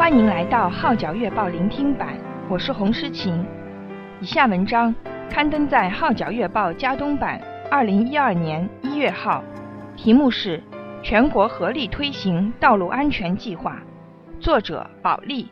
欢迎来到《号角月报》聆听版，我是洪诗琴。以下文章刊登在《号角月报》加东版2012年1月号，题目是《全国合力推行道路安全计划》，作者保利。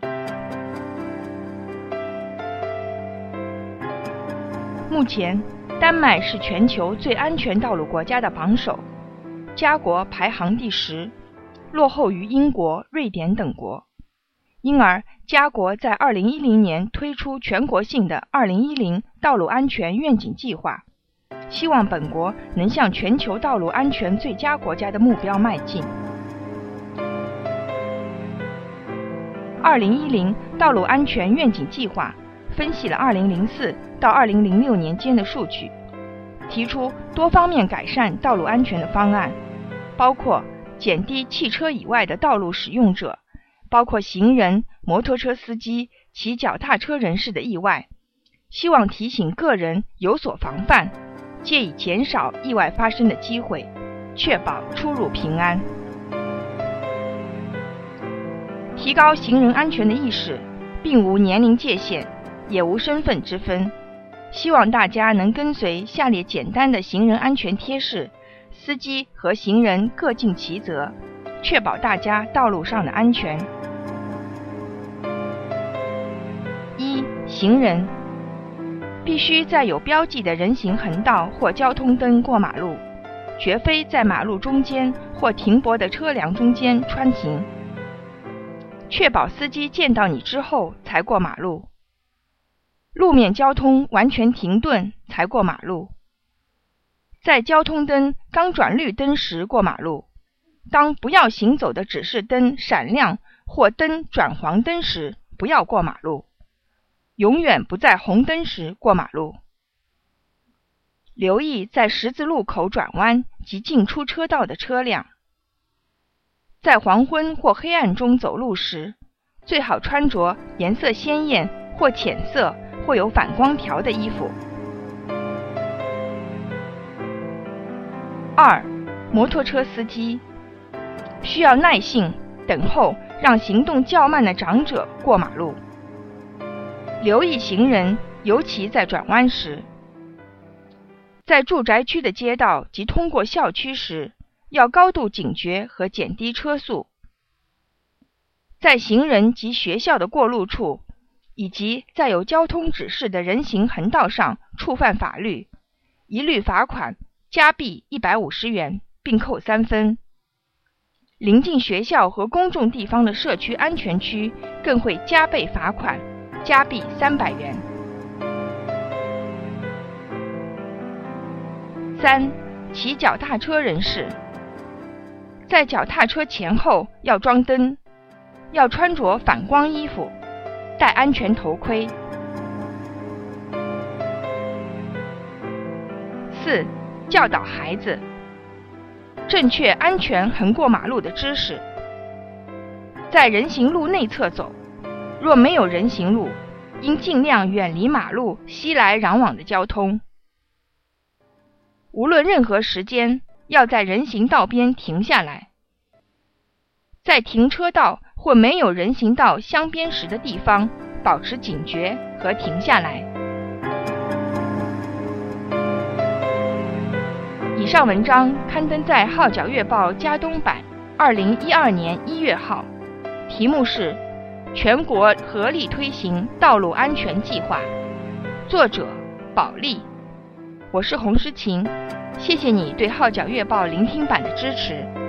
目前，丹麦是全球最安全道路国家的榜首，家国排行第10，落后于英国、瑞典等国。因而，家国在2010年推出全国性的2010道路安全愿景计划，希望本国能向全球道路安全最佳国家的目标迈进。2010道路安全愿景计划分析了2004到2006年间的数据，提出多方面改善道路安全的方案，包括减低汽车以外的道路使用者，包括行人、摩托车司机、骑脚踏车人士的意外，希望提醒个人有所防范，借以减少意外发生的机会，确保出入平安。提高行人安全的意识，并无年龄界限，也无身份之分。希望大家能跟随下列简单的行人安全贴士，司机和行人各尽其责，确保大家道路上的安全。1. 行人必须在有标记的人行横道或交通灯过马路，绝非在马路中间或停泊的车辆中间穿行，确保司机见到你之后才过马路。路面交通完全停顿才过马路。在交通灯刚转绿灯时过马路，当不要行走的指示灯闪亮或灯转黄灯时不要过马路，永远不在红灯时过马路。留意在十字路口转弯及进出车道的车辆。在黄昏或黑暗中走路时，最好穿着颜色鲜艳或浅色或有反光条的衣服。2. 摩托车司机需要耐性等候让行动较慢的长者过马路，留意行人，尤其在转弯时。在住宅区的街道及通过校区时，要高度警觉和减低车速。在行人及学校的过路处，以及在有交通指示的人行横道上触犯法律，一律罚款加币150元，并扣3分。临近学校和公众地方的社区安全区更会加倍罚款，加币300元。3. 骑脚踏车人士在脚踏车前后要装灯，要穿着反光衣服，戴安全头盔。4. 教导孩子正确安全横过马路的知识。在人行路内侧走，若没有人行路，应尽量远离马路熙来攘往的交通。无论任何时间，要在人行道边停下来。在停车道或没有人行道相边时的地方，保持警觉和停下来。以上文章刊登在《号角月报》加东版2012年1月号，题目是《全国合力推行道路安全计划》，作者保利。我是洪诗琴，谢谢你对《号角月报》聆听版的支持。